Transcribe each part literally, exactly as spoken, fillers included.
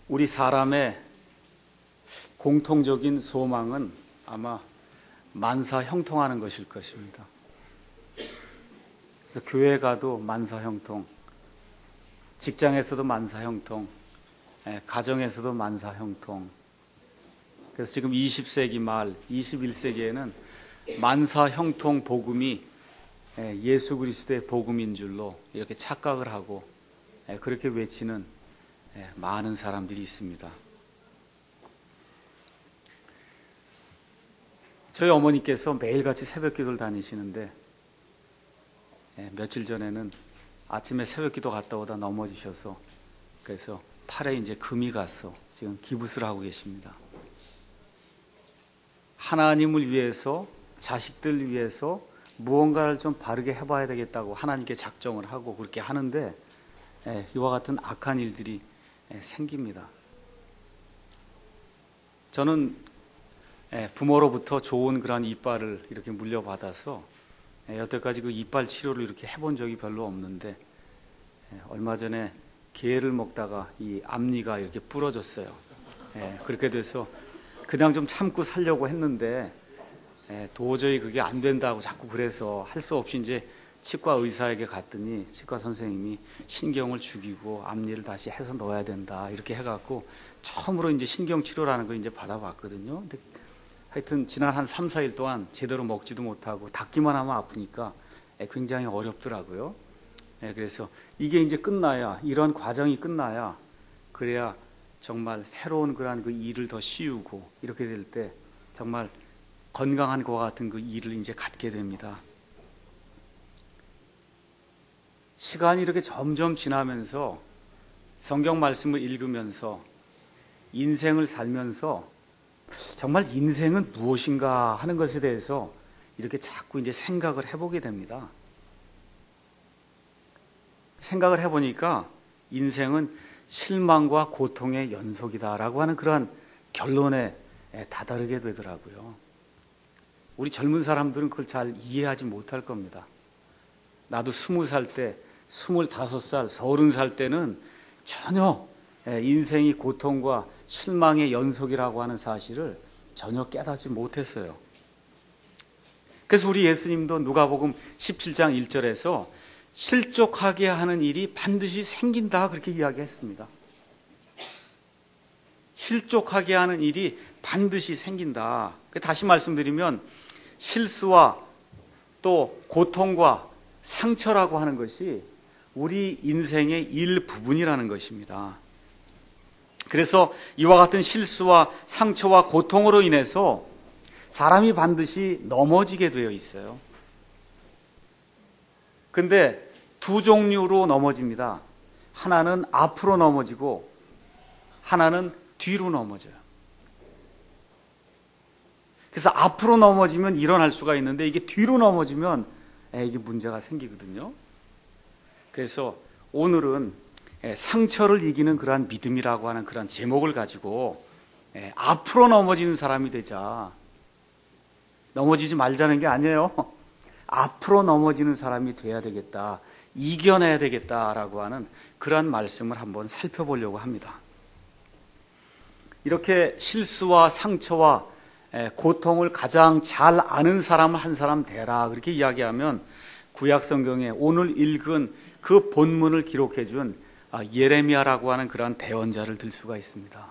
우리 사람의 공통적인 소망은 아마 만사형통하는 것일 것입니다. 그래서 교회 가도 만사형통, 직장에서도 만사형통, 가정에서도 만사형통. 그래서 지금 이십 세기 말, 이십일 세기에는 만사형통 복음이 예수 그리스도의 복음인 줄로 이렇게 착각을 하고 그렇게 외치는 많은 사람들이 있습니다. 저희 어머니께서 매일같이 새벽 기도를 다니시는데 며칠 전에는 아침에 새벽 기도 갔다 오다 넘어지셔서 그래서 팔에 이제 금이 가서 지금 기부스를 하고 계십니다. 하나님을 위해서, 자식들 위해서 무언가를 좀 바르게 해봐야 되겠다고 하나님께 작정을 하고 그렇게 하는데 이와 같은 악한 일들이 생깁니다. 저는 부모로부터 좋은 그런 이빨을 이렇게 물려받아서 여태까지 그 이빨 치료를 이렇게 해본 적이 별로 없는데 얼마 전에 게를 먹다가 이 앞니가 이렇게 부러졌어요. 그렇게 돼서 그냥 좀 참고 살려고 했는데 도저히 그게 안 된다고 자꾸 그래서 할 수 없이 이제 치과 의사에게 갔더니 치과 선생님이 신경을 죽이고 앞니를 다시 해서 넣어야 된다 이렇게 해갖고 처음으로 이제 신경 치료라는 걸 이제 받아봤거든요. 근데 하여튼 지난 한 삼, 사 일 동안 제대로 먹지도 못하고 닦기만 하면 아프니까 굉장히 어렵더라고요. 그래서 이게 이제 끝나야, 이런 과정이 끝나야 그래야 정말 새로운 그런 그 일을 더 씌우고 이렇게 될 때 정말 건강한 것과 같은 그 일을 이제 갖게 됩니다. 시간이 이렇게 점점 지나면서 성경 말씀을 읽으면서 인생을 살면서 정말 인생은 무엇인가 하는 것에 대해서 이렇게 자꾸 이제 생각을 해보게 됩니다. 생각을 해보니까 인생은 실망과 고통의 연속이다라고 하는 그러한 결론에 다다르게 되더라고요. 우리 젊은 사람들은 그걸 잘 이해하지 못할 겁니다. 나도 스무 살 때, 스물다섯 살, 서른 살 때는 전혀 인생이 고통과 실망의 연속이라고 하는 사실을 전혀 깨닫지 못했어요. 그래서 우리 예수님도 누가복음 십칠 장 일 절에서 실족하게 하는 일이 반드시 생긴다 그렇게 이야기했습니다. 실족하게 하는 일이 반드시 생긴다. 다시 말씀드리면 실수와 또 고통과 상처라고 하는 것이 우리 인생의 일부분이라는 것입니다. 그래서 이와 같은 실수와 상처와 고통으로 인해서 사람이 반드시 넘어지게 되어 있어요. 근데 두 종류로 넘어집니다. 하나는 앞으로 넘어지고 하나는 뒤로 넘어져요. 그래서 앞으로 넘어지면 일어날 수가 있는데 이게 뒤로 넘어지면 이게 문제가 생기거든요. 그래서 오늘은 상처를 이기는 그러한 믿음이라고 하는 그런 제목을 가지고 앞으로 넘어지는 사람이 되자. 넘어지지 말자는 게 아니에요. 앞으로 넘어지는 사람이 돼야 되겠다. 이겨내야 되겠다라고 하는 그러한 말씀을 한번 살펴보려고 합니다. 이렇게 실수와 상처와 고통을 가장 잘 아는 사람을 한 사람 되라 그렇게 이야기하면 구약 성경에 오늘 읽은 그 본문을 기록해 준 예레미야라고 하는 그러한 대언자를 들 수가 있습니다.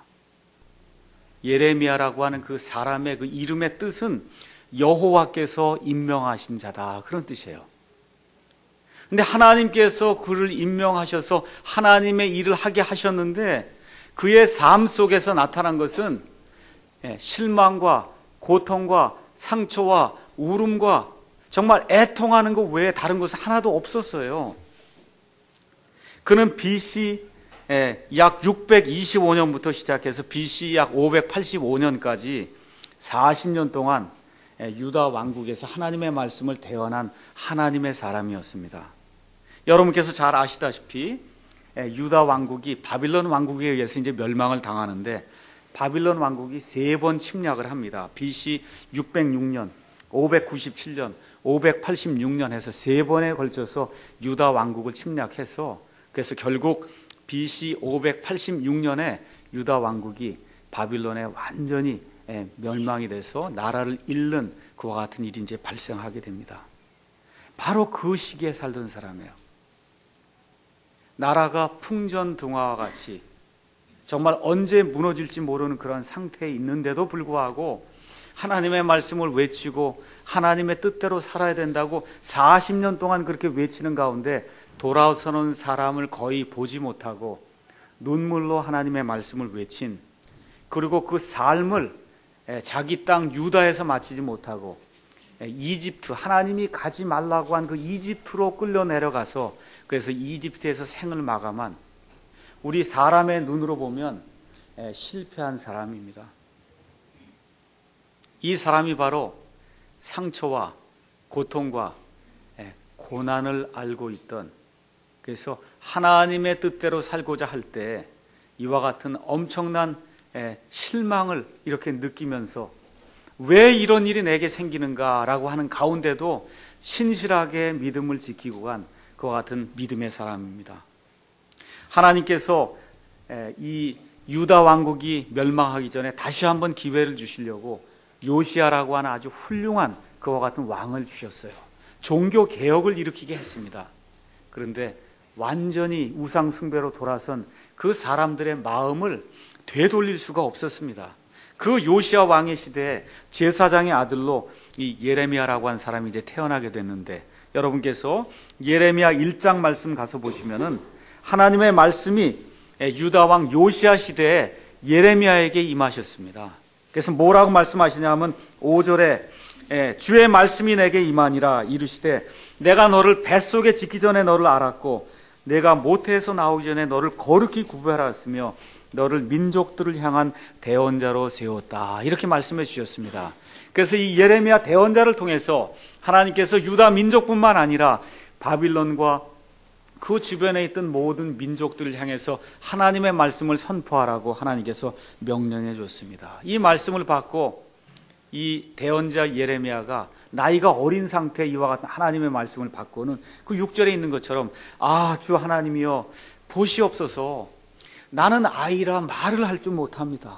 예레미야라고 하는 그 사람의 그 이름의 뜻은 여호와께서 임명하신 자다 그런 뜻이에요. 근데 하나님께서 그를 임명하셔서 하나님의 일을 하게 하셨는데 그의 삶 속에서 나타난 것은 실망과 고통과 상처와 울음과 정말 애통하는 것 외에 다른 것은 하나도 없었어요. 그는 비씨 약 육백이십오 년부터 시작해서 비씨 약 오백팔십오 년까지 사십 년 동안 유다 왕국에서 하나님의 말씀을 대언한 하나님의 사람이었습니다. 여러분께서 잘 아시다시피 유다 왕국이 바빌론 왕국에 의해서 이제 멸망을 당하는데 바빌론 왕국이 세 번 침략을 합니다. 비씨 육백육 년, 오백구십칠 년, 오백팔십육 년 해서 세 번에 걸쳐서 유다 왕국을 침략해서 그래서 결국 비씨 오백팔십육 년에 유다 왕국이 바빌론에 완전히 멸망이 돼서 나라를 잃는 그와 같은 일이 이제 발생하게 됩니다. 바로 그 시기에 살던 사람이에요. 나라가 풍전등화와 같이 정말 언제 무너질지 모르는 그런 상태에 있는데도 불구하고 하나님의 말씀을 외치고 하나님의 뜻대로 살아야 된다고 사십 년 동안 그렇게 외치는 가운데 돌아서는 사람을 거의 보지 못하고 눈물로 하나님의 말씀을 외친, 그리고 그 삶을 자기 땅 유다에서 마치지 못하고 이집트, 하나님이 가지 말라고 한 그 이집트로 끌려 내려가서 그래서 이집트에서 생을 마감한, 우리 사람의 눈으로 보면 실패한 사람입니다. 이 사람이 바로 상처와 고통과 고난을 알고 있던, 그래서 하나님의 뜻대로 살고자 할 때 이와 같은 엄청난 실망을 이렇게 느끼면서 왜 이런 일이 내게 생기는가라고 하는 가운데도 신실하게 믿음을 지키고 간 그와 같은 믿음의 사람입니다. 하나님께서 이 유다 왕국이 멸망하기 전에 다시 한번 기회를 주시려고 요시야라고 하는 아주 훌륭한 그와 같은 왕을 주셨어요. 종교 개혁을 일으키게 했습니다. 그런데 완전히 우상 숭배로 돌아선 그 사람들의 마음을 되돌릴 수가 없었습니다. 그 요시야 왕의 시대에 제사장의 아들로 이 예레미야라고 하는 사람이 이제 태어나게 됐는데, 여러분께서 예레미야 일 장 말씀 가서 보시면은 하나님의 말씀이 유다 왕 요시야 시대에 예레미야에게 임하셨습니다. 그래서 뭐라고 말씀하시냐면 오 절에 주의 말씀이 내게 임하니라 이르시되 내가 너를 뱃속에 짓기 전에 너를 알았고 내가 모태에서 나오기 전에 너를 거룩히 구별하였으며 너를 민족들을 향한 대언자로 세웠다, 이렇게 말씀해 주셨습니다. 그래서 이 예레미야 대언자를 통해서 하나님께서 유다 민족뿐만 아니라 바빌론과 그 주변에 있던 모든 민족들을 향해서 하나님의 말씀을 선포하라고 하나님께서 명령해 줬습니다. 이 말씀을 받고 이 대언자 예레미야가 나이가 어린 상태에 이와 같은 하나님의 말씀을 받고는 그 육 절에 있는 것처럼 아, 주 하나님이여 보시옵소서, 나는 아이라 말을 할 줄 못합니다.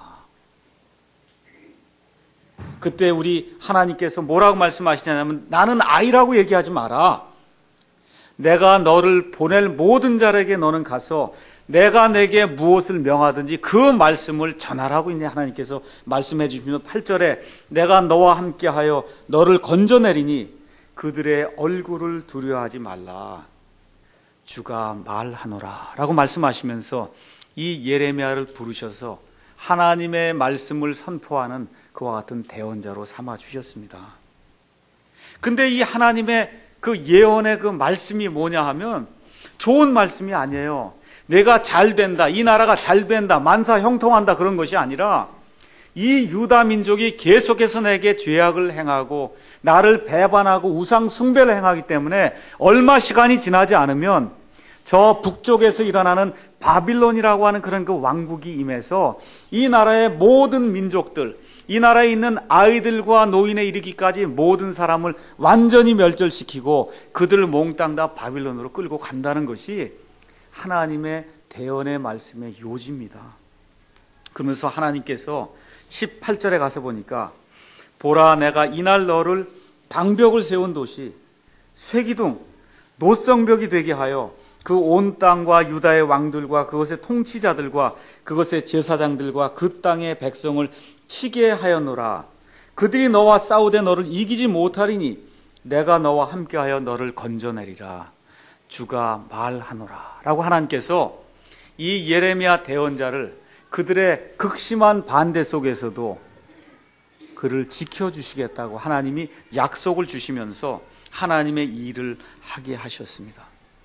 그때 우리 하나님께서 뭐라고 말씀하시냐면 나는 아이라고 얘기하지 마라. 내가 너를 보낼 모든 자에게 너는 가서 내가 내게 무엇을 명하든지 그 말씀을 전하라고 이제 하나님께서 말씀해 주시면 팔 절에 내가 너와 함께하여 너를 건져내리니 그들의 얼굴을 두려워하지 말라. 주가 말하노라 라고 말씀하시면서 이 예레미야를 부르셔서 하나님의 말씀을 선포하는 그와 같은 대언자로 삼아 주셨습니다. 근데 이 하나님의 그 예언의 그 말씀이 뭐냐 하면 좋은 말씀이 아니에요. 내가 잘 된다, 이 나라가 잘 된다, 만사 형통한다, 그런 것이 아니라 이 유다 민족이 계속해서 내게 죄악을 행하고 나를 배반하고 우상 숭배를 행하기 때문에 얼마 시간이 지나지 않으면 저 북쪽에서 일어나는 바빌론이라고 하는 그런 그 왕국이 임해서 이 나라의 모든 민족들, 이 나라에 있는 아이들과 노인에 이르기까지 모든 사람을 완전히 멸절시키고 그들을 몽땅 다 바빌론으로 끌고 간다는 것이 하나님의 대언의 말씀의 요지입니다. 그러면서 하나님께서 십팔 절에 가서 보니까 보라 내가 이날 너를 방벽을 세운 도시 쇠기둥 노성벽이 되게 하여 그 온 땅과 유다의 왕들과 그것의 통치자들과 그것의 제사장들과 그 땅의 백성을 치게 하였노라. 그들이 너와 싸우되 너를 이기지 못하리니 내가 너와 함께하여 너를 건져내리라. 주가 말하노라 라고 하나님께서 이 예레미야 대언자를 그들의 극심한 반대 속에서도 그를 지켜주시겠다고 하나님이 약속을 주시면서 하나님의 일을 하게 하셨습니다.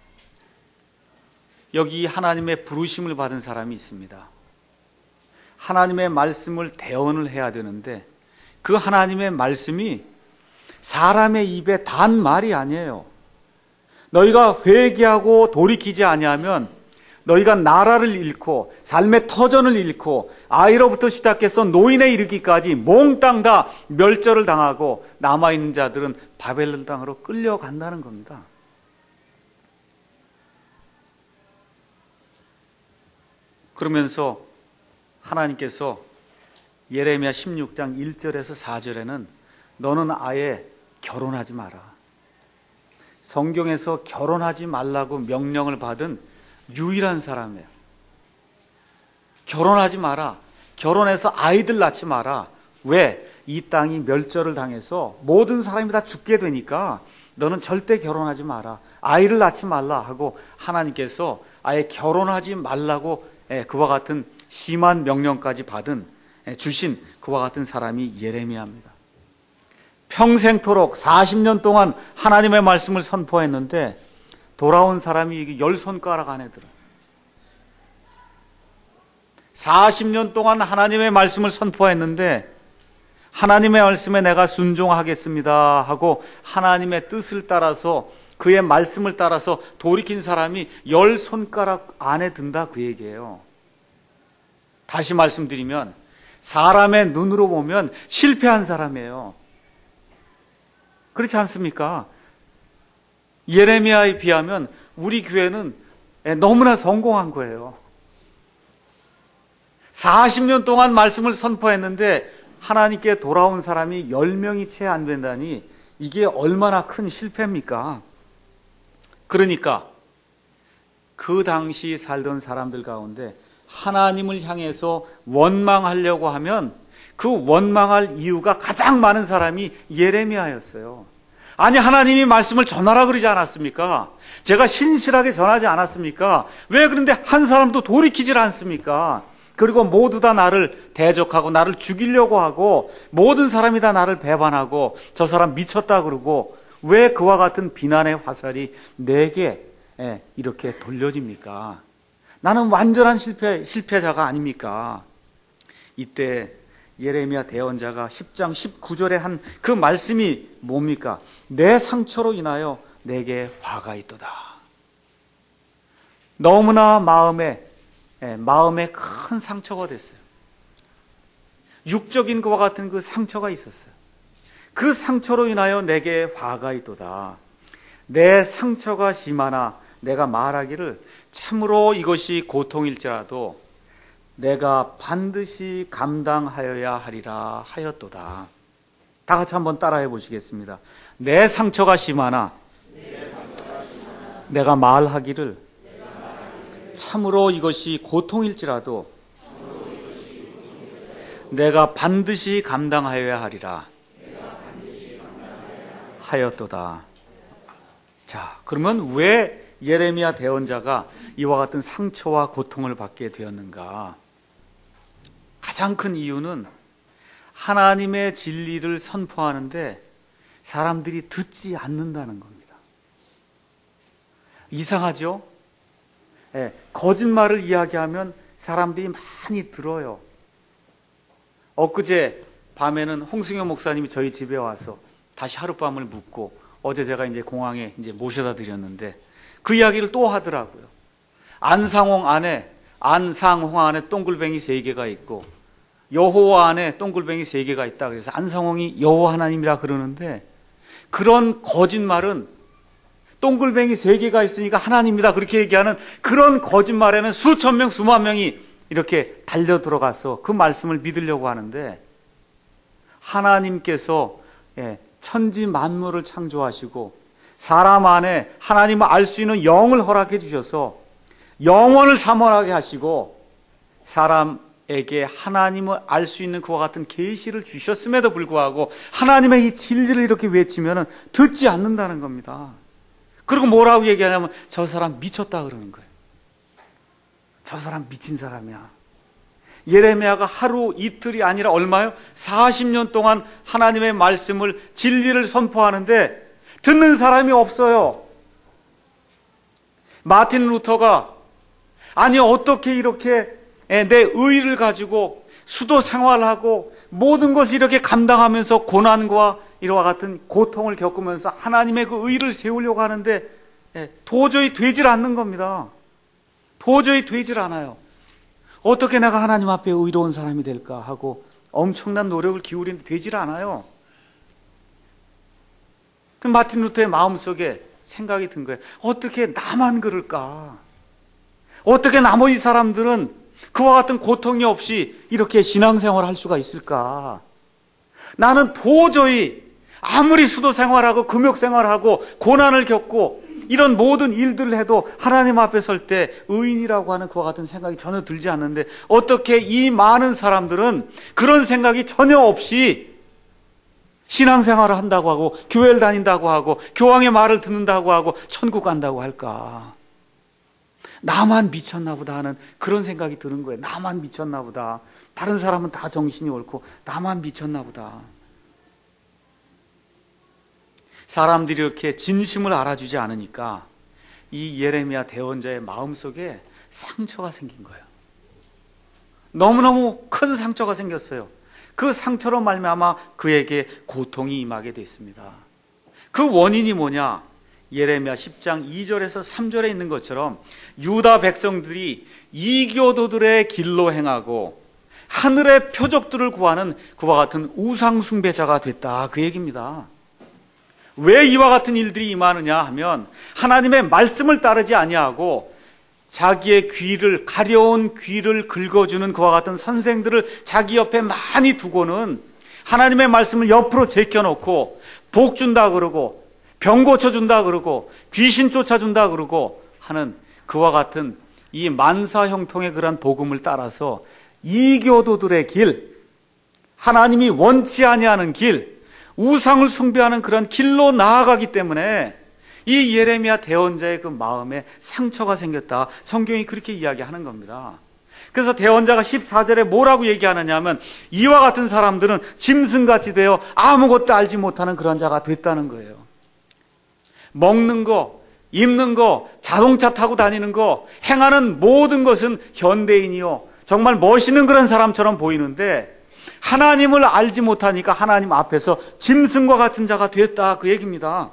여기 하나님의 부르심을 받은 사람이 있습니다. 하나님의 말씀을 대언을 해야 되는데 그 하나님의 말씀이 사람의 입에 단 말이 아니에요. 너희가 회개하고 돌이키지 아니하면 너희가 나라를 잃고 삶의 터전을 잃고 아이로부터 시작해서 노인에 이르기까지 몽땅 다 멸절을 당하고 남아있는 자들은 바벨론 땅으로 끌려간다는 겁니다. 그러면서 하나님께서 예레미야 십육 장 일 절에서 사 절에는 너는 아예 결혼하지 마라. 성경에서 결혼하지 말라고 명령을 받은 유일한 사람이에요. 결혼하지 마라. 결혼해서 아이들 낳지 마라. 왜? 이 땅이 멸절을 당해서 모든 사람이 다 죽게 되니까 너는 절대 결혼하지 마라. 아이를 낳지 말라 하고 하나님께서 아예 결혼하지 말라고 그와 같은 심한 명령까지 받은 주신 그와 같은 사람이 예레미야입니다. 평생토록 사십 년 동안 하나님의 말씀을 선포했는데 돌아온 사람이 열 손가락 안에 들어요. 사십 년 동안 하나님의 말씀을 선포했는데 하나님의 말씀에 내가 순종하겠습니다 하고 하나님의 뜻을 따라서 그의 말씀을 따라서 돌이킨 사람이 열 손가락 안에 든다 그 얘기예요. 다시 말씀드리면 사람의 눈으로 보면 실패한 사람이에요. 그렇지 않습니까? 예레미야에 비하면 우리 교회는 너무나 성공한 거예요. 사십 년 동안 말씀을 선포했는데 하나님께 돌아온 사람이 열 명이 채 안 된다니 이게 얼마나 큰 실패입니까? 그러니까 그 당시 살던 사람들 가운데 하나님을 향해서 원망하려고 하면 그 원망할 이유가 가장 많은 사람이 예레미야였어요. 아니 하나님이 말씀을 전하라 그러지 않았습니까? 제가 신실하게 전하지 않았습니까? 왜 그런데 한 사람도 돌이키질 않습니까? 그리고 모두 다 나를 대적하고 나를 죽이려고 하고 모든 사람이 다 나를 배반하고 저 사람 미쳤다 그러고 왜 그와 같은 비난의 화살이 내게 이렇게 돌려집니까? 나는 완전한 실패, 실패자가 아닙니까? 이때 예레미야 대언자가 십 장 십구 절에 한 그 말씀이 뭡니까? 내 상처로 인하여 내게 화가 있도다. 너무나 마음에 마음에 큰 상처가 됐어요. 육적인 것과 같은 그 상처가 있었어요. 그 상처로 인하여 내게 화가 있도다. 내 상처가 심하나 내가 말하기를 참으로 이것이 고통일지라도 내가 반드시 감당하여야 하리라 하였도다. 다 같이 한번 따라해 보시겠습니다. 내 상처가 심하나, 내 상처가 심하나 내가 말하기를, 내가 말하기를 참으로 이것이 고통일지라도, 참으로 이것이 고통일지라도 내가 반드시 감당하여야 하리라, 내가 반드시 감당하여야 하였도다. 자, 그러면 왜 예레미야 대언자가 이와 같은 상처와 고통을 받게 되었는가? 가장 큰 이유는 하나님의 진리를 선포하는데 사람들이 듣지 않는다는 겁니다. 이상하죠? 네, 거짓말을 이야기하면 사람들이 많이 들어요. 엊그제 밤에는 홍승현 목사님이 저희 집에 와서 다시 하룻밤을 묵고 어제 제가 이제 공항에 이제 모셔다 드렸는데 그 이야기를 또 하더라고요. 안상홍 안에, 안상홍 안에 동글뱅이 세 개가 있고 여호와 안에 동글뱅이 세 개가 있다. 그래서 안상홍이 여호와 하나님이라 그러는데 그런 거짓말은 동글뱅이 세 개가 있으니까 하나님이다 그렇게 얘기하는 그런 거짓말에는 수천 명, 수만 명이 이렇게 달려 들어가서 그 말씀을 믿으려고 하는데 하나님께서 천지 만물을 창조하시고 사람 안에 하나님을 알 수 있는 영을 허락해 주셔서 영원을 사모하게 하시고 사람에게 하나님을 알 수 있는 그와 같은 계시를 주셨음에도 불구하고 하나님의 이 진리를 이렇게 외치면 듣지 않는다는 겁니다. 그리고 뭐라고 얘기하냐면 저 사람 미쳤다 그러는 거예요. 저 사람 미친 사람이야. 예레미야가 하루 이틀이 아니라 얼마요? 사십 년 동안 하나님의 말씀을 진리를 선포하는데 듣는 사람이 없어요. 마틴 루터가 아니 어떻게 이렇게 내 의의를 가지고 수도 생활하고 모든 것을 이렇게 감당하면서 고난과 이와 같은 고통을 겪으면서 하나님의 그 의의를 세우려고 하는데 도저히 되질 않는 겁니다. 도저히 되질 않아요. 어떻게 내가 하나님 앞에 의로운 사람이 될까 하고 엄청난 노력을 기울이는데 되질 않아요. 그 마틴 루터의 마음속에 생각이 든 거예요. 어떻게 나만 그럴까? 어떻게 나머지 사람들은 그와 같은 고통이 없이 이렇게 신앙생활을 할 수가 있을까? 나는 도저히 아무리 수도 생활하고 금욕 생활하고 고난을 겪고 이런 모든 일들을 해도 하나님 앞에 설 때 의인이라고 하는 그와 같은 생각이 전혀 들지 않는데, 어떻게 이 많은 사람들은 그런 생각이 전혀 없이 신앙생활을 한다고 하고 교회를 다닌다고 하고 교황의 말을 듣는다고 하고 천국 간다고 할까? 나만 미쳤나 보다 하는 그런 생각이 드는 거예요. 나만 미쳤나 보다. 다른 사람은 다 정신이 옳고 나만 미쳤나 보다. 사람들이 이렇게 진심을 알아주지 않으니까 이 예레미야 대언자의 마음속에 상처가 생긴 거예요. 너무너무 큰 상처가 생겼어요. 그 상처로 말미암아 그에게 고통이 임하게 됐습니다. 그 원인이 뭐냐? 예레미야 십 장 이 절에서 삼 절에 있는 것처럼 유다 백성들이 이교도들의 길로 행하고 하늘의 표적들을 구하는 그와 같은 우상 숭배자가 됐다, 그 얘기입니다. 왜 이와 같은 일들이 임하느냐 하면 하나님의 말씀을 따르지 아니하고 자기의 귀를, 가려운 귀를 긁어주는 그와 같은 선생들을 자기 옆에 많이 두고는 하나님의 말씀을 옆으로 제껴놓고 복 준다 그러고 병 고쳐준다 그러고 귀신 쫓아준다 그러고 하는 그와 같은 이 만사형통의 그런 복음을 따라서 이교도들의 길, 하나님이 원치 아니하는 길, 우상을 숭배하는 그런 길로 나아가기 때문에 이 예레미야 대언자의 그 마음에 상처가 생겼다, 성경이 그렇게 이야기하는 겁니다. 그래서 대언자가 십사 절에 뭐라고 얘기하느냐 하면 이와 같은 사람들은 짐승같이 되어 아무것도 알지 못하는 그런 자가 됐다는 거예요. 먹는 거, 입는 거, 자동차 타고 다니는 거, 행하는 모든 것은 현대인이요, 정말 멋있는 그런 사람처럼 보이는데 하나님을 알지 못하니까 하나님 앞에서 짐승과 같은 자가 됐다, 그 얘기입니다.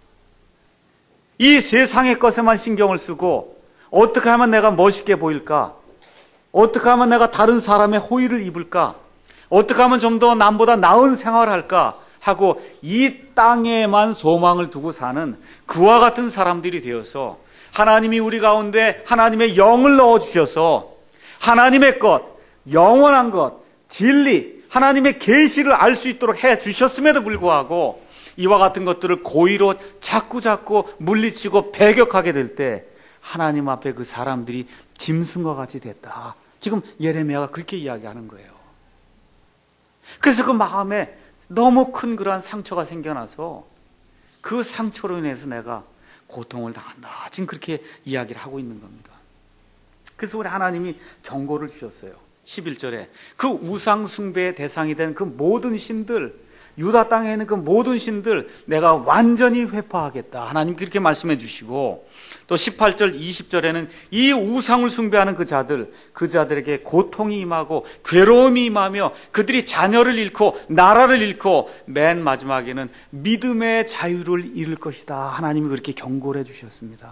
이 세상의 것에만 신경을 쓰고 어떻게 하면 내가 멋있게 보일까? 어떻게 하면 내가 다른 사람의 호의를 입을까? 어떻게 하면 좀 더 남보다 나은 생활을 할까? 하고 이 땅에만 소망을 두고 사는 그와 같은 사람들이 되어서 하나님이 우리 가운데 하나님의 영을 넣어주셔서 하나님의 것, 영원한 것, 진리, 하나님의 계시를 알 수 있도록 해 주셨음에도 불구하고 이와 같은 것들을 고의로 자꾸 자꾸 물리치고 배격하게 될 때 하나님 앞에 그 사람들이 짐승과 같이 됐다, 지금 예레미야가 그렇게 이야기하는 거예요. 그래서 그 마음에 너무 큰 그러한 상처가 생겨나서 그 상처로 인해서 내가 고통을 당한다, 지금 그렇게 이야기를 하고 있는 겁니다. 그래서 우리 하나님이 경고를 주셨어요. 십일 절에 그 우상 숭배의 대상이 된 그 모든 신들, 유다 땅에 있는 그 모든 신들 내가 완전히 회파하겠다, 하나님 그렇게 말씀해 주시고, 또 십팔 절 이십 절에는 이 우상을 숭배하는 그 자들, 그 자들에게 고통이 임하고 괴로움이 임하며 그들이 자녀를 잃고 나라를 잃고 맨 마지막에는 믿음의 자유를 잃을 것이다, 하나님이 그렇게 경고를 해 주셨습니다.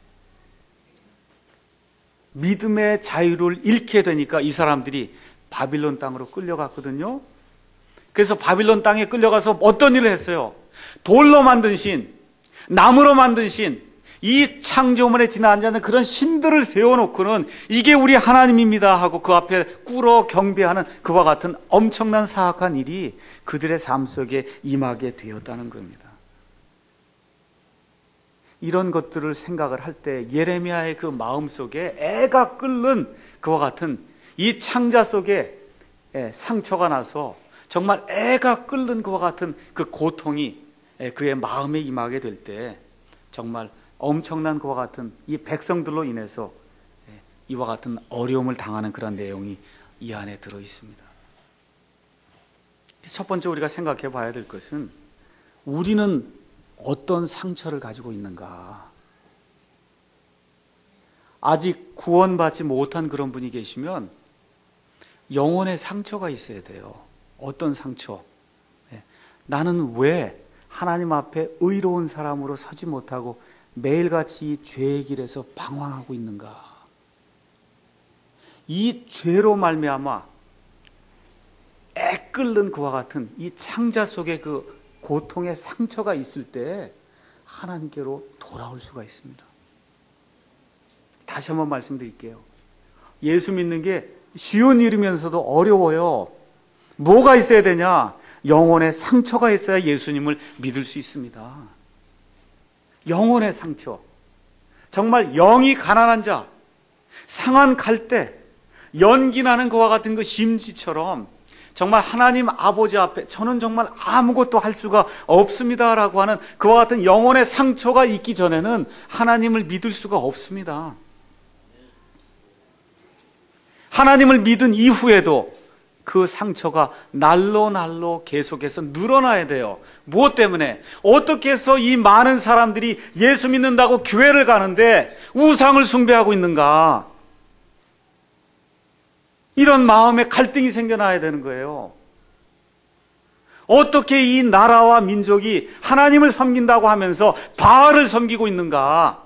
믿음의 자유를 잃게 되니까 이 사람들이 바빌론 땅으로 끌려갔거든요. 그래서 바빌론 땅에 끌려가서 어떤 일을 했어요? 돌로 만든 신, 나무로 만든 신, 이 창조문에 지나지 않는 그런 신들을 세워놓고는 이게 우리 하나님입니다 하고 그 앞에 꿇어 경배하는 그와 같은 엄청난 사악한 일이 그들의 삶 속에 임하게 되었다는 겁니다. 이런 것들을 생각을 할 때 예레미야의 그 마음 속에 애가 끓는 그와 같은 이 창자 속에 상처가 나서 정말 애가 끓는 그와 같은 그 고통이 그의 마음에 임하게 될 때 정말 엄청난 그와 같은 이 백성들로 인해서 이와 같은 어려움을 당하는 그런 내용이 이 안에 들어 있습니다. 첫 번째 우리가 생각해 봐야 될 것은 우리는 어떤 상처를 가지고 있는가? 아직 구원받지 못한 그런 분이 계시면 영혼의 상처가 있어야 돼요. 어떤 상처? 나는 왜 하나님 앞에 의로운 사람으로 서지 못하고 매일같이 죄의 길에서 방황하고 있는가? 이 죄로 말미암아 애 끓는 그와 같은 이 창자 속에 그 고통의 상처가 있을 때 하나님께로 돌아올 수가 있습니다. 다시 한번 말씀드릴게요. 예수 믿는 게 쉬운 일이면서도 어려워요. 뭐가 있어야 되냐? 영혼의 상처가 있어야 예수님을 믿을 수 있습니다. 영혼의 상처. 정말 영이 가난한 자, 상한 갈대, 연기 나는 그와 같은 그 심지처럼 정말 하나님 아버지 앞에 저는 정말 아무것도 할 수가 없습니다라고 하는 그와 같은 영혼의 상처가 있기 전에는 하나님을 믿을 수가 없습니다. 하나님을 믿은 이후에도 그 상처가 날로 날로 계속해서 늘어나야 돼요. 무엇 때문에? 어떻게 해서 이 많은 사람들이 예수 믿는다고 교회를 가는데 우상을 숭배하고 있는가? 이런 마음에 갈등이 생겨나야 되는 거예요. 어떻게 이 나라와 민족이 하나님을 섬긴다고 하면서 바알을 섬기고 있는가?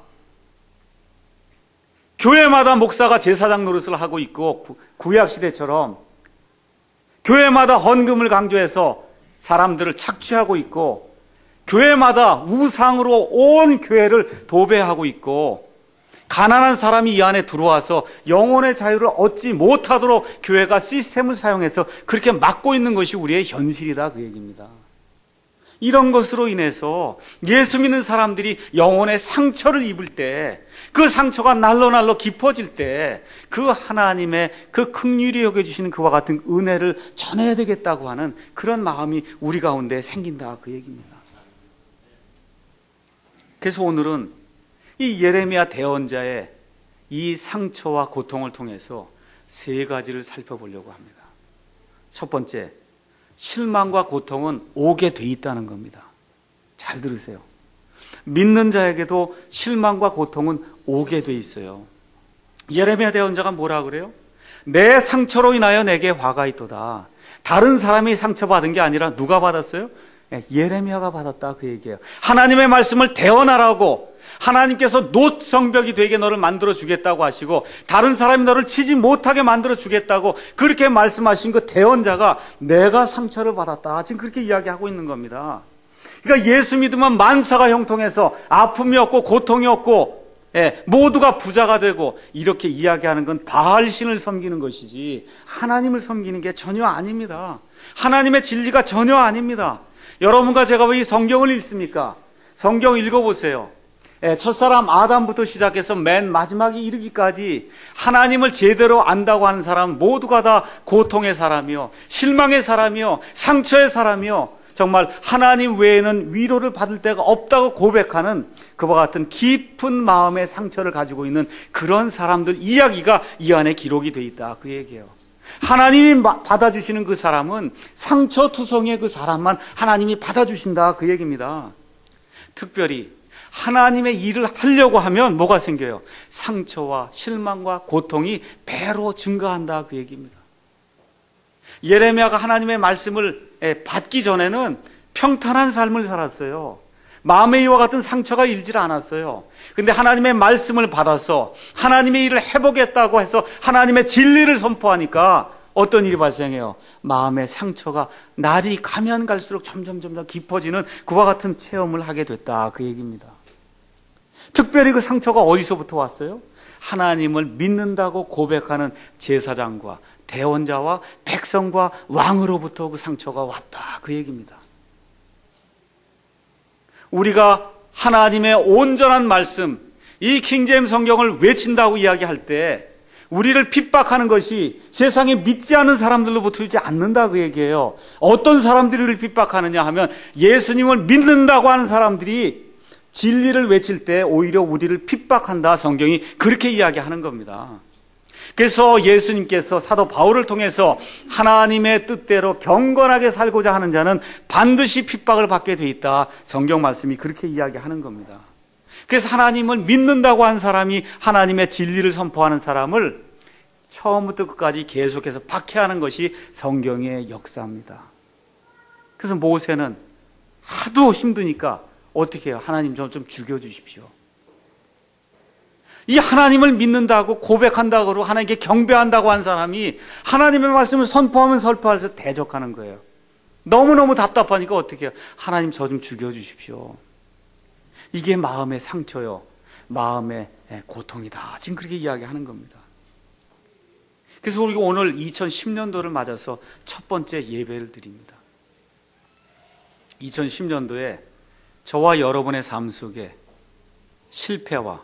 교회마다 목사가 제사장 노릇을 하고 있고 구약시대처럼 교회마다 헌금을 강조해서 사람들을 착취하고 있고 교회마다 우상으로 온 교회를 도배하고 있고 가난한 사람이 이 안에 들어와서 영혼의 자유를 얻지 못하도록 교회가 시스템을 사용해서 그렇게 막고 있는 것이 우리의 현실이다 그 얘기입니다. 이런 것으로 인해서 예수 믿는 사람들이 영혼의 상처를 입을 때 그 상처가 날로 날로 깊어질 때 그 하나님의 그 긍휼히 여겨주시는 그와 같은 은혜를 전해야 되겠다고 하는 그런 마음이 우리 가운데 생긴다 그 얘기입니다. 그래서 오늘은 이 예레미야 대언자의 이 상처와 고통을 통해서 세 가지를 살펴보려고 합니다. 첫 번째, 실망과 고통은 오게 돼 있다는 겁니다. 잘 들으세요. 믿는 자에게도 실망과 고통은 오게 돼 있어요. 예레미야 대언자가 뭐라 그래요? 내 상처로 인하여 내게 화가 있도다. 다른 사람이 상처받은 게 아니라 누가 받았어요? 예레미야가 받았다 그 얘기예요. 하나님의 말씀을 대언하라고 하나님께서 노성벽이 되게 너를 만들어 주겠다고 하시고 다른 사람이 너를 치지 못하게 만들어 주겠다고 그렇게 말씀하신 그 대언자가 내가 상처를 받았다. 지금 그렇게 이야기하고 있는 겁니다. 그러니까 예수 믿으면 만사가 형통해서 아픔이 없고 고통이 없고 예, 모두가 부자가 되고 이렇게 이야기하는 건 바알신을 섬기는 것이지 하나님을 섬기는 게 전혀 아닙니다. 하나님의 진리가 전혀 아닙니다. 여러분과 제가 왜 이 성경을 읽습니까? 성경 읽어보세요. 예, 첫사람 아담부터 시작해서 맨 마지막에 이르기까지 하나님을 제대로 안다고 하는 사람 모두가 다 고통의 사람이요, 실망의 사람이요, 상처의 사람이요, 정말 하나님 외에는 위로를 받을 데가 없다고 고백하는 그와 같은 깊은 마음의 상처를 가지고 있는 그런 사람들 이야기가 이 안에 기록이 되어 있다 그 얘기예요. 하나님이 받아주시는 그 사람은 상처투성이의 그 사람만 하나님이 받아주신다 그 얘기입니다. 특별히 하나님의 일을 하려고 하면 뭐가 생겨요? 상처와 실망과 고통이 배로 증가한다 그 얘기입니다. 예레미야가 하나님의 말씀을 받기 전에는 평탄한 삶을 살았어요. 마음의 이와 같은 상처가 일질 않았어요. 근데 하나님의 말씀을 받아서 하나님의 일을 해보겠다고 해서 하나님의 진리를 선포하니까 어떤 일이 발생해요? 마음의 상처가 날이 가면 갈수록 점점 점점 깊어지는 그와 같은 체험을 하게 됐다 그 얘기입니다. 특별히 그 상처가 어디서부터 왔어요? 하나님을 믿는다고 고백하는 제사장과 대언자와 백성과 왕으로부터 그 상처가 왔다 그 얘기입니다. 우리가 하나님의 온전한 말씀, 이 킹제임스 성경을 외친다고 이야기할 때 우리를 핍박하는 것이 세상에 믿지 않는 사람들로부터 오지 않는다 그 얘기예요. 어떤 사람들이 우리를 핍박하느냐 하면 예수님을 믿는다고 하는 사람들이 진리를 외칠 때 오히려 우리를 핍박한다. 성경이 그렇게 이야기하는 겁니다. 그래서 예수님께서 사도 바울을 통해서 하나님의 뜻대로 경건하게 살고자 하는 자는 반드시 핍박을 받게 돼 있다. 성경 말씀이 그렇게 이야기하는 겁니다. 그래서 하나님을 믿는다고 한 사람이 하나님의 진리를 선포하는 사람을 처음부터 끝까지 계속해서 박해하는 것이 성경의 역사입니다. 그래서 모세는 하도 힘드니까 어떻게 해요? 하나님 좀, 좀 죽여주십시오. 이 하나님을 믿는다고 고백한다고 하나님께 경배한다고 한 사람이 하나님의 말씀을 선포하면 선포해서 대적하는 거예요. 너무너무 답답하니까 어떻게 해요? 하나님 저 좀 죽여주십시오. 이게 마음의 상처요, 마음의 고통이다. 지금 그렇게 이야기하는 겁니다. 그래서 우리가 오늘 이천십 년도를 맞아서 첫 번째 예배를 드립니다. 이천십 년도에 저와 여러분의 삶 속에 실패와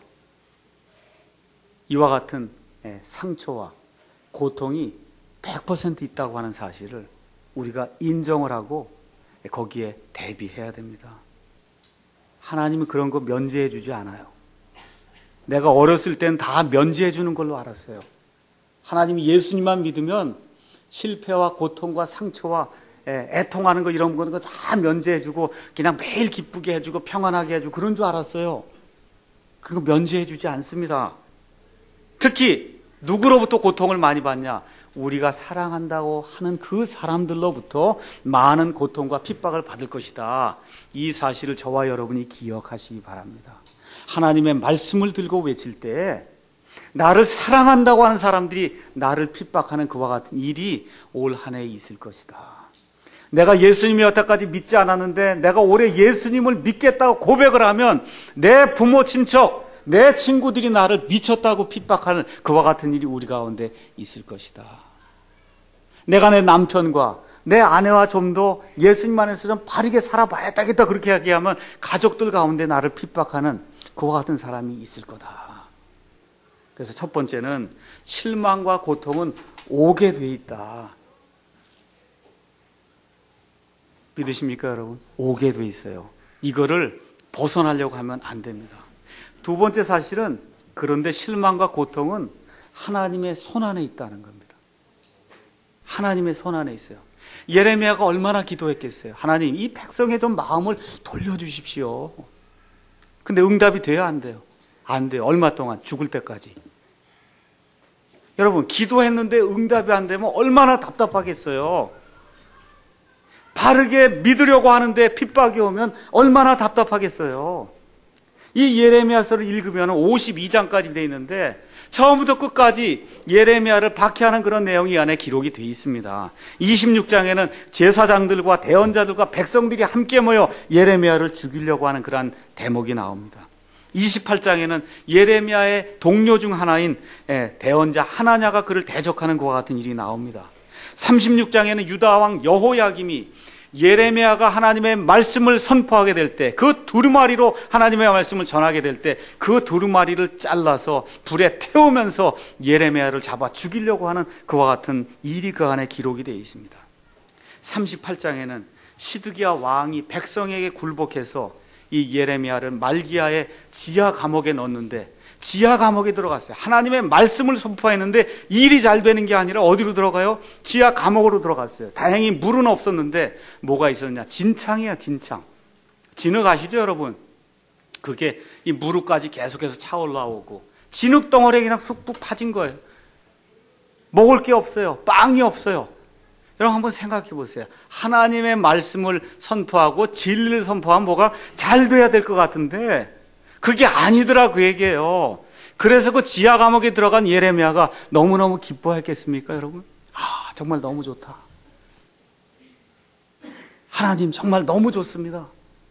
이와 같은 상처와 고통이 백 퍼센트 있다고 하는 사실을 우리가 인정을 하고 거기에 대비해야 됩니다. 하나님은 그런 거 면제해 주지 않아요. 내가 어렸을 땐 다 면제해 주는 걸로 알았어요. 하나님이 예수님만 믿으면 실패와 고통과 상처와 애통하는 거 이런 거 다 면제해 주고 그냥 매일 기쁘게 해주고 평안하게 해주고 그런 줄 알았어요. 그리고 면제해 주지 않습니다. 특히 누구로부터 고통을 많이 받냐? 우리가 사랑한다고 하는 그 사람들로부터 많은 고통과 핍박을 받을 것이다. 이 사실을 저와 여러분이 기억하시기 바랍니다. 하나님의 말씀을 들고 외칠 때 나를 사랑한다고 하는 사람들이 나를 핍박하는 그와 같은 일이 올 한 해에 있을 것이다. 내가 예수님이 여태까지 믿지 않았는데 내가 올해 예수님을 믿겠다고 고백을 하면 내 부모 친척, 내 친구들이 나를 미쳤다고 핍박하는 그와 같은 일이 우리 가운데 있을 것이다. 내가 내 남편과 내 아내와 좀 더 예수님 안에서 좀 바르게 살아봐야겠다 그렇게 이야기하면 가족들 가운데 나를 핍박하는 그와 같은 사람이 있을 거다. 그래서 첫 번째는 실망과 고통은 오게 돼 있다. 믿으십니까, 여러분? 오게 돼 있어요. 이거를 벗어나려고 하면 안 됩니다. 두 번째 사실은 그런데 실망과 고통은 하나님의 손 안에 있다는 겁니다. 하나님의 손 안에 있어요. 예레미야가 얼마나 기도했겠어요. 하나님, 이 백성의 좀 마음을 돌려주십시오. 근데 응답이 돼요, 안 돼요? 안 돼요. 얼마 동안? 죽을 때까지. 여러분, 기도했는데 응답이 안 되면 얼마나 답답하겠어요. 바르게 믿으려고 하는데 핍박이 오면 얼마나 답답하겠어요. 이 예레미야서를 읽으면 오십이 장까지 되어 있는데 처음부터 끝까지 예레미야를 박해하는 그런 내용이 이 안에 기록이 되어 있습니다. 이십육 장에는 제사장들과 대언자들과 백성들이 함께 모여 예레미야를 죽이려고 하는 그런 대목이 나옵니다. 이십팔 장에는 예레미야의 동료 중 하나인 대언자 하나냐가 그를 대적하는 것과 같은 일이 나옵니다. 삼십육 장에는 유다 왕 여호야김이 예레미야가 하나님의 말씀을 선포하게 될 때 그 두루마리로 하나님의 말씀을 전하게 될 때 그 두루마리를 잘라서 불에 태우면서 예레미야를 잡아 죽이려고 하는 그와 같은 일이 그 안에 기록이 되어 있습니다. 삼십팔 장에는 시드기야 왕이 백성에게 굴복해서 이 예레미야를 말기야의 지하 감옥에 넣었는데 지하 감옥에 들어갔어요. 하나님의 말씀을 선포했는데 일이 잘 되는 게 아니라 어디로 들어가요? 지하 감옥으로 들어갔어요. 다행히 물은 없었는데 뭐가 있었냐? 진창이야, 진창. 진흙 아시죠, 여러분? 그게 이 무릎까지 계속해서 차올라오고 진흙 덩어리에 그냥 쑥쑥 파진 거예요. 먹을 게 없어요. 빵이 없어요. 여러분 한번 생각해 보세요. 하나님의 말씀을 선포하고 진리를 선포하면 뭐가 잘 돼야 될 것 같은데 그게 아니더라 그 얘기예요. 그래서 그 지하 감옥에 들어간 예레미야가 너무너무 기뻐했겠습니까, 여러분? 아, 정말 너무 좋다. 하나님 정말 너무 좋습니다.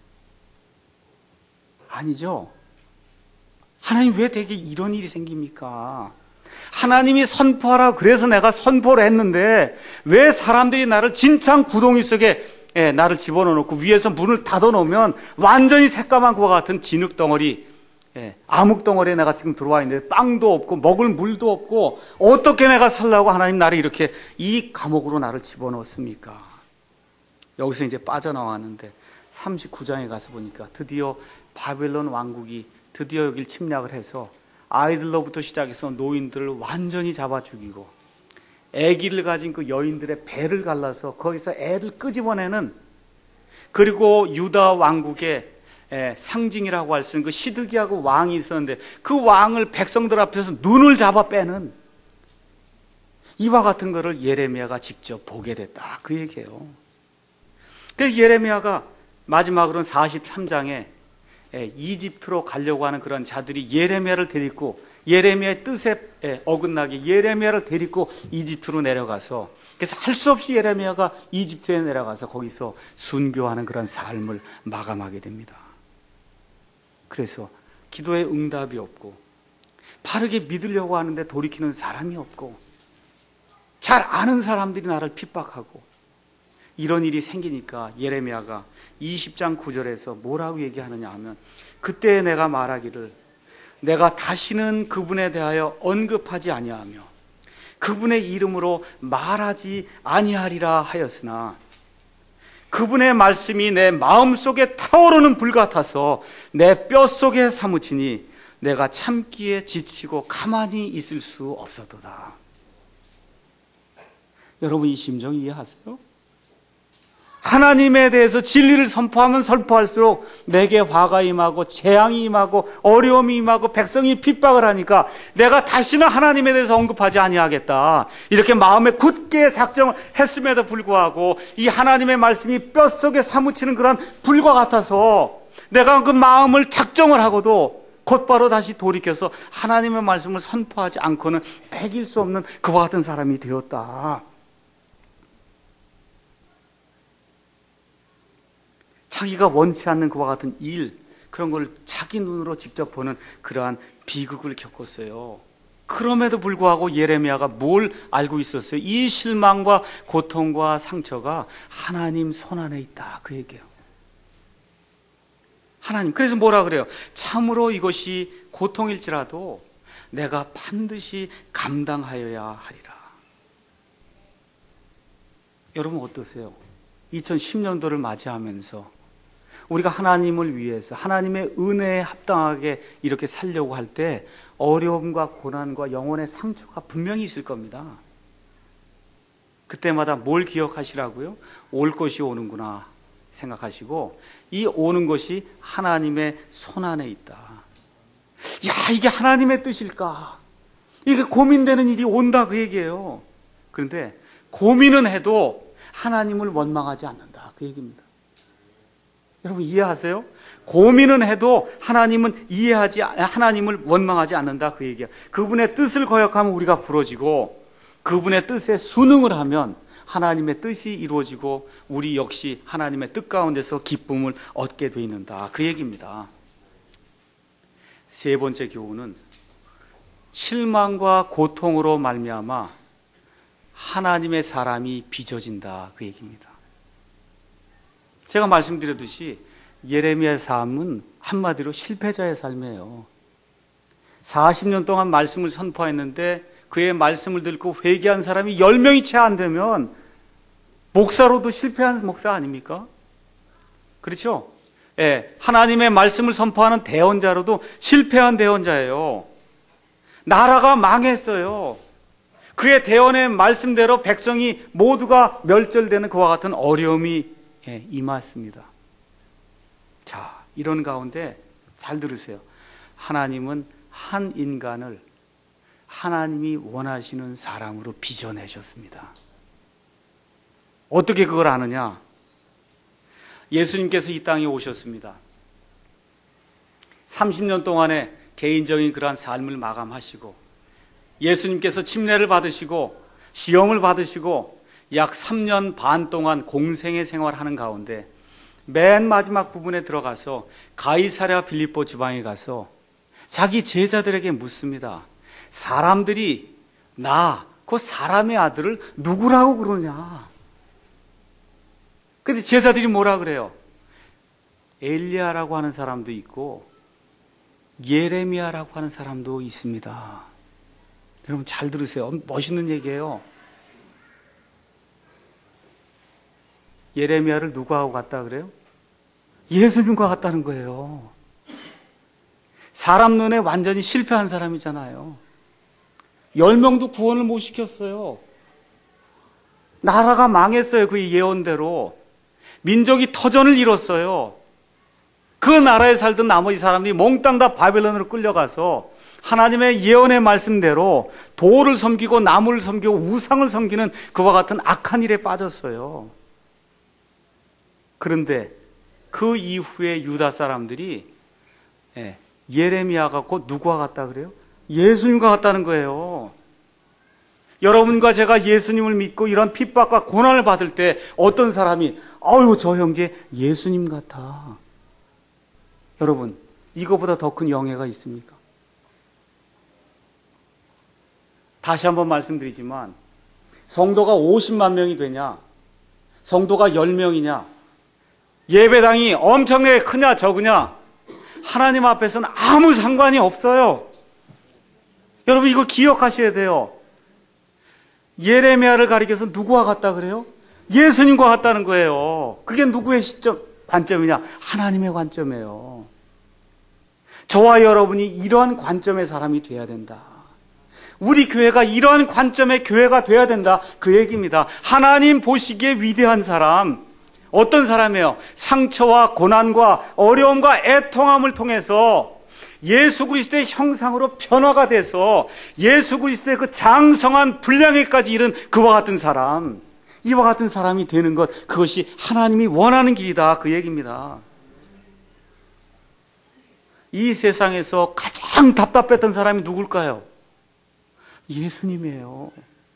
아니죠. 하나님 왜 되게 이런 일이 생깁니까? 하나님이 선포하라 그래서 내가 선포를 했는데 왜 사람들이 나를 진창 구덩이 속에 예, 나를 집어넣어놓고 위에서 문을 닫아놓으면 완전히 새까만 것과 같은 진흙덩어리, 예, 암흑덩어리에 내가 지금 들어와 있는데 빵도 없고 먹을 물도 없고 어떻게 내가 살라고 하나님 나를 이렇게 이 감옥으로 나를 집어넣었습니까? 여기서 이제 빠져나왔는데 삼십구 장에 가서 보니까 드디어 바벨론 왕국이 드디어 여기를 침략을 해서 아이들로부터 시작해서 노인들을 완전히 잡아 죽이고 아기를 가진 그 여인들의 배를 갈라서 거기서 애를 끄집어내는, 그리고 유다 왕국의 상징이라고 할 수 있는 그 시드기야고 왕이 있었는데 그 왕을 백성들 앞에서 눈을 잡아 빼는 이와 같은 것을 예레미야가 직접 보게 됐다 그 얘기예요. 그래서 예레미야가 마지막으로는 사십삼 장에 이집트로 가려고 하는 그런 자들이 예레미야를 데리고 예레미야의 뜻에 어긋나게 예레미야를 데리고 이집트로 내려가서, 그래서 할 수 없이 예레미야가 이집트에 내려가서 거기서 순교하는 그런 삶을 마감하게 됩니다. 그래서 기도에 응답이 없고 바르게 믿으려고 하는데 돌이키는 사람이 없고 잘 아는 사람들이 나를 핍박하고 이런 일이 생기니까 예레미야가 이십 장 구 절에서 뭐라고 얘기하느냐 하면 그때 내가 말하기를 내가 다시는 그분에 대하여 언급하지 아니하며 그분의 이름으로 말하지 아니하리라 하였으나 그분의 말씀이 내 마음속에 타오르는 불 같아서 내 뼛속에 사무치니 내가 참기에 지치고 가만히 있을 수 없었도다. 여러분 이 심정 이해하세요? 하나님에 대해서 진리를 선포하면 선포할수록 내게 화가 임하고 재앙이 임하고 어려움이 임하고 백성이 핍박을 하니까 내가 다시는 하나님에 대해서 언급하지 아니하겠다. 이렇게 마음에 굳게 작정을 했음에도 불구하고 이 하나님의 말씀이 뼛속에 사무치는 그런 불과 같아서 내가 그 마음을 작정을 하고도 곧바로 다시 돌이켜서 하나님의 말씀을 선포하지 않고는 배길 수 없는 그와 같은 사람이 되었다. 자기가 원치 않는 그와 같은 일, 그런 걸 자기 눈으로 직접 보는 그러한 비극을 겪었어요. 그럼에도 불구하고 예레미야가 뭘 알고 있었어요? 이 실망과 고통과 상처가 하나님 손안에 있다. 그 얘기예요. 하나님. 그래서 뭐라 그래요? 참으로 이것이 고통일지라도 내가 반드시 감당하여야 하리라. 여러분 어떠세요? 이천십 년도를 맞이하면서 우리가 하나님을 위해서 하나님의 은혜에 합당하게 이렇게 살려고 할 때 어려움과 고난과 영혼의 상처가 분명히 있을 겁니다. 그때마다 뭘 기억하시라고요? 올 것이 오는구나 생각하시고 이 오는 것이 하나님의 손안에 있다. 야, 이게 하나님의 뜻일까? 이게 고민되는 일이 온다 그 얘기예요. 그런데 고민은 해도 하나님을 원망하지 않는다 그 얘기입니다. 여러분 이해하세요? 고민은 해도 하나님은 이해하지 하나님을 원망하지 않는다 그 얘기야. 그분의 뜻을 거역하면 우리가 부러지고 그분의 뜻에 순응을 하면 하나님의 뜻이 이루어지고 우리 역시 하나님의 뜻 가운데서 기쁨을 얻게 돼 있는다 그 얘기입니다. 세 번째 교훈은 실망과 고통으로 말미암아 하나님의 사람이 빚어진다 그 얘기입니다. 제가 말씀드렸듯이 예레미야의 삶은 한마디로 실패자의 삶이에요. 사십 년 동안 말씀을 선포했는데 그의 말씀을 듣고 회개한 사람이 열 명이 채 안 되면 목사로도 실패한 목사 아닙니까? 그렇죠? 예, 하나님의 말씀을 선포하는 대언자로도 실패한 대언자예요. 나라가 망했어요. 그의 대언의 말씀대로 백성이 모두가 멸절되는 그와 같은 어려움이 예, 임했습니다. 자, 이런 가운데 잘 들으세요. 하나님은 한 인간을 하나님이 원하시는 사람으로 빚어내셨습니다. 어떻게 그걸 아느냐? 예수님께서 이 땅에 오셨습니다. 삼십 년 동안의 개인적인 그러한 삶을 마감하시고 예수님께서 침례를 받으시고 시험을 받으시고 약 삼 년 반 동안 공생의 생활하는 가운데 맨 마지막 부분에 들어가서 가이사랴 빌립보 지방에 가서 자기 제자들에게 묻습니다. 사람들이 나, 그 사람의 아들을 누구라고 그러냐? 그래서 제자들이 뭐라 그래요? 엘리야라고 하는 사람도 있고 예레미야라고 하는 사람도 있습니다. 여러분 잘 들으세요. 멋있는 얘기예요. 예레미야를 누구하고 같다 그래요? 예수님과 같다는 거예요. 사람 눈에 완전히 실패한 사람이잖아요. 열 명도 구원을 못 시켰어요. 나라가 망했어요. 그 예언대로. 민족이 터전을 잃었어요. 그 나라에 살던 나머지 사람들이 몽땅 다 바벨론으로 끌려가서 하나님의 예언의 말씀대로 돌을 섬기고 나무를 섬기고 우상을 섬기는 그와 같은 악한 일에 빠졌어요. 그런데 그 이후에 유다 사람들이 예레미야가 곧 누구와 같다 그래요? 예수님과 같다는 거예요. 여러분과 제가 예수님을 믿고 이런 핍박과 고난을 받을 때 어떤 사람이 아유 저 형제 예수님 같아. 여러분 이거보다 더 큰 영예가 있습니까? 다시 한번 말씀드리지만 성도가 오십만 명이 되냐? 성도가 열 명이냐? 예배당이 엄청나게 크냐 적으냐? 하나님 앞에서는 아무 상관이 없어요. 여러분 이걸 기억하셔야 돼요. 예레미야를 가리켜서 누구와 같다 그래요? 예수님과 같다는 거예요. 그게 누구의 시점, 관점이냐? 하나님의 관점이에요. 저와 여러분이 이러한 관점의 사람이 돼야 된다. 우리 교회가 이러한 관점의 교회가 돼야 된다. 그 얘기입니다. 하나님 보시기에 위대한 사람, 어떤 사람이에요? 상처와 고난과 어려움과 애통함을 통해서 예수 그리스도의 형상으로 변화가 돼서 예수 그리스도의 그 장성한 분량에까지 이른 그와 같은 사람, 이와 같은 사람이 되는 것, 그것이 하나님이 원하는 길이다. 그 얘기입니다. 이 세상에서 가장 답답했던 사람이 누굴까요? 예수님이에요.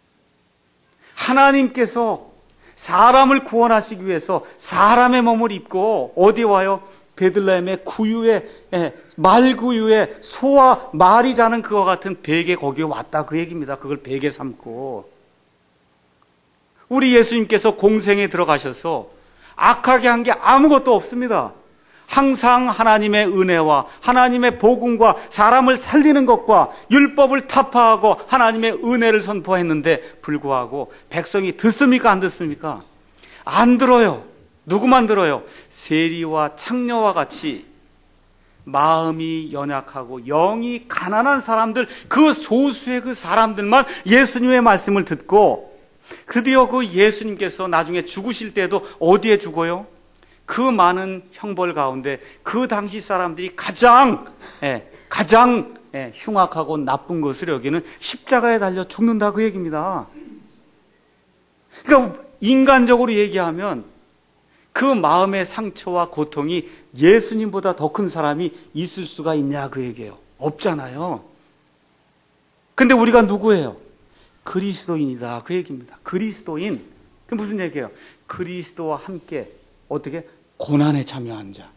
하나님께서 사람을 구원하시기 위해서 사람의 몸을 입고 어디 와요? 베들레헴의 구유에, 말구유에 소와 말이 자는 그와 같은 베개 거기에 왔다. 그 얘기입니다. 그걸 베개 삼고. 우리 예수님께서 공생에 들어가셔서 악하게 한 게 아무것도 없습니다. 항상 하나님의 은혜와 하나님의 복음과 사람을 살리는 것과 율법을 타파하고 하나님의 은혜를 선포했는데 불구하고 백성이 듣습니까? 안 듣습니까? 안 들어요. 누구만 들어요? 세리와 창녀와 같이 마음이 연약하고 영이 가난한 사람들, 그 소수의 그 사람들만 예수님의 말씀을 듣고, 드디어 그 예수님께서 나중에 죽으실 때도 어디에 죽어요? 그 많은 형벌 가운데 그 당시 사람들이 가장 예, 가장 예, 흉악하고 나쁜 것을 여기는 십자가에 달려 죽는다. 그 얘기입니다. 그러니까 인간적으로 얘기하면 그 마음의 상처와 고통이 예수님보다 더 큰 사람이 있을 수가 있냐 그 얘기예요. 없잖아요. 근데 우리가 누구예요? 그리스도인이다. 그 얘기입니다. 그리스도인. 그 무슨 얘기예요? 그리스도와 함께 어떻게? 고난에 참여한 자.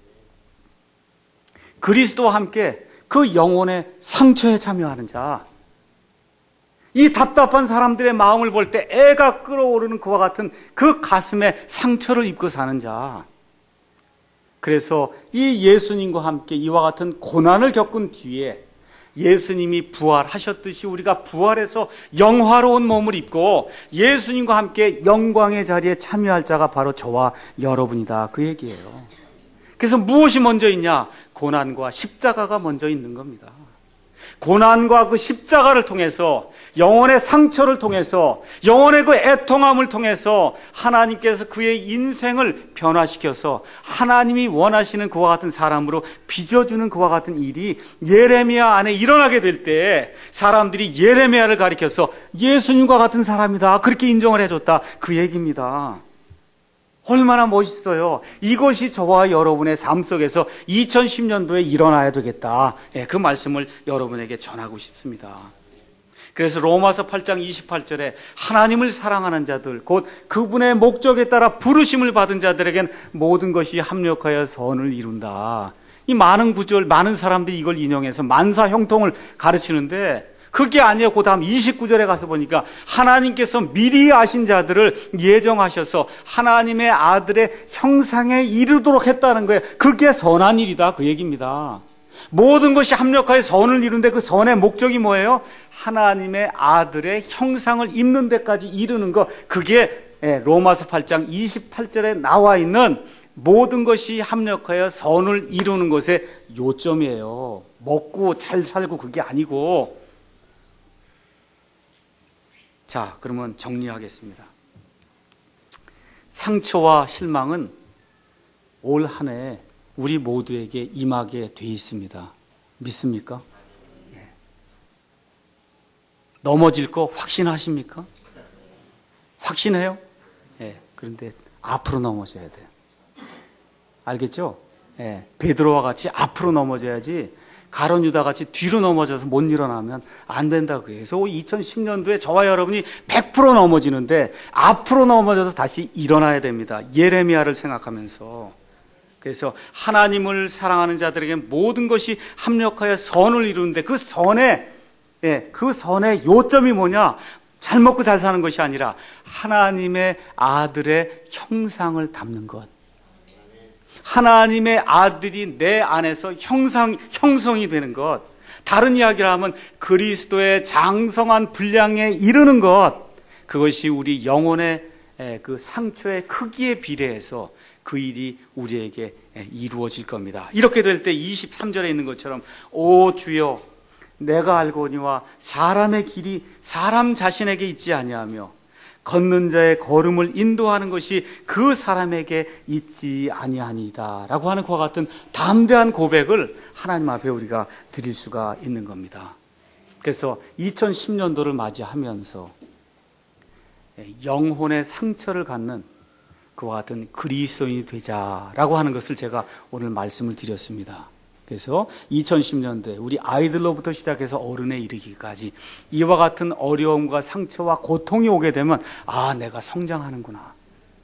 그리스도와 함께 그 영혼의 상처에 참여하는 자. 이 답답한 사람들의 마음을 볼 때 애가 끓어오르는 그와 같은 그 가슴에 상처를 입고 사는 자. 그래서 이 예수님과 함께 이와 같은 고난을 겪은 뒤에 예수님이 부활하셨듯이 우리가 부활해서 영화로운 몸을 입고 예수님과 함께 영광의 자리에 참여할 자가 바로 저와 여러분이다. 그 얘기예요. 그래서 무엇이 먼저 있냐? 고난과 십자가가 먼저 있는 겁니다. 고난과 그 십자가를 통해서, 영혼의 상처를 통해서, 영혼의 그 애통함을 통해서 하나님께서 그의 인생을 변화시켜서 하나님이 원하시는 그와 같은 사람으로 빚어주는 그와 같은 일이 예레미야 안에 일어나게 될 때 사람들이 예레미야를 가리켜서 예수님과 같은 사람이다. 그렇게 인정을 해줬다. 그 얘기입니다. 얼마나 멋있어요. 이것이 저와 여러분의 삶 속에서 이천십 년도에 일어나야 되겠다. 예, 그 말씀을 여러분에게 전하고 싶습니다. 그래서 로마서 팔 장 이십팔 절에 하나님을 사랑하는 자들, 곧 그분의 목적에 따라 부르심을 받은 자들에겐 모든 것이 합력하여 선을 이룬다. 이 많은 구절, 많은 사람들이 이걸 인용해서 만사 형통을 가르치는데 그게 아니에요. 그 다음 이십구 절에 가서 보니까 하나님께서 미리 아신 자들을 예정하셔서 하나님의 아들의 형상에 이르도록 했다는 거예요. 그게 선한 일이다. 그 얘기입니다. 모든 것이 합력하여 선을 이루는데 그 선의 목적이 뭐예요? 하나님의 아들의 형상을 입는 데까지 이르는 것. 그게 로마서 팔 장 이십팔 절에 나와 있는 모든 것이 합력하여 선을 이루는 것의 요점이에요. 먹고 잘 살고 그게 아니고. 자, 그러면 정리하겠습니다. 상처와 실망은 올 한 해 우리 모두에게 임하게 돼 있습니다. 믿습니까? 네. 넘어질 거 확신하십니까? 확신해요? 네. 그런데 앞으로 넘어져야 돼요. 알겠죠? 네. 베드로와 같이 앞으로 넘어져야지 가룟 유다 같이 뒤로 넘어져서 못 일어나면 안 된다. 그래서 이천십 년도에 저와 여러분이 백 퍼센트 넘어지는데 앞으로 넘어져서 다시 일어나야 됩니다. 예레미야를 생각하면서. 그래서 하나님을 사랑하는 자들에게 모든 것이 합력하여 선을 이루는데 그 선의, 예, 그 선의 요점이 뭐냐? 잘 먹고 잘 사는 것이 아니라 하나님의 아들의 형상을 담는 것. 하나님의 아들이 내 안에서 형상, 형성이 되는 것. 다른 이야기를 하면 그리스도의 장성한 분량에 이르는 것. 그것이 우리 영혼의 그 상처의 크기에 비례해서 그 일이 우리에게 이루어질 겁니다. 이렇게 될 때 이십삼 절에 있는 것처럼 오 주여 내가 알거니와 사람의 길이 사람 자신에게 있지 아니하며 걷는 자의 걸음을 인도하는 것이 그 사람에게 있지 아니하니이다 라고 하는 그와 같은 담대한 고백을 하나님 앞에 우리가 드릴 수가 있는 겁니다. 그래서 이천십 년도를 맞이하면서 영혼의 상처를 갖는 그와 같은 그리스도인이 되자라고 하는 것을 제가 오늘 말씀을 드렸습니다. 그래서 이천십 년도에 우리 아이들로부터 시작해서 어른에 이르기까지 이와 같은 어려움과 상처와 고통이 오게 되면 아, 내가 성장하는구나.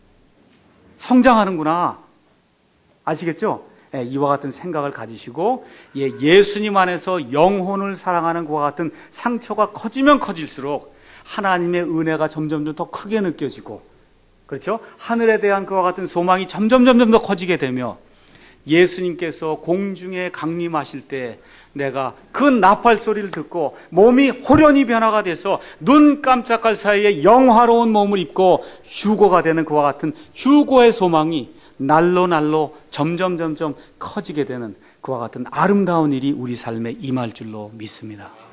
성장하는구나. 아시겠죠? 예, 이와 같은 생각을 가지시고 예, 예수님 안에서 영혼을 사랑하는 그와 같은 상처가 커지면 커질수록 하나님의 은혜가 점점점 더 크게 느껴지고, 그렇죠? 하늘에 대한 그와 같은 소망이 점점 점점 더 커지게 되며 예수님께서 공중에 강림하실 때 내가 그 나팔 소리를 듣고 몸이 호련히 변화가 돼서 눈 깜짝할 사이에 영화로운 몸을 입고 휴거가 되는 그와 같은 휴거의 소망이 날로 날로 점점 점점 커지게 되는 그와 같은 아름다운 일이 우리 삶에 임할 줄로 믿습니다.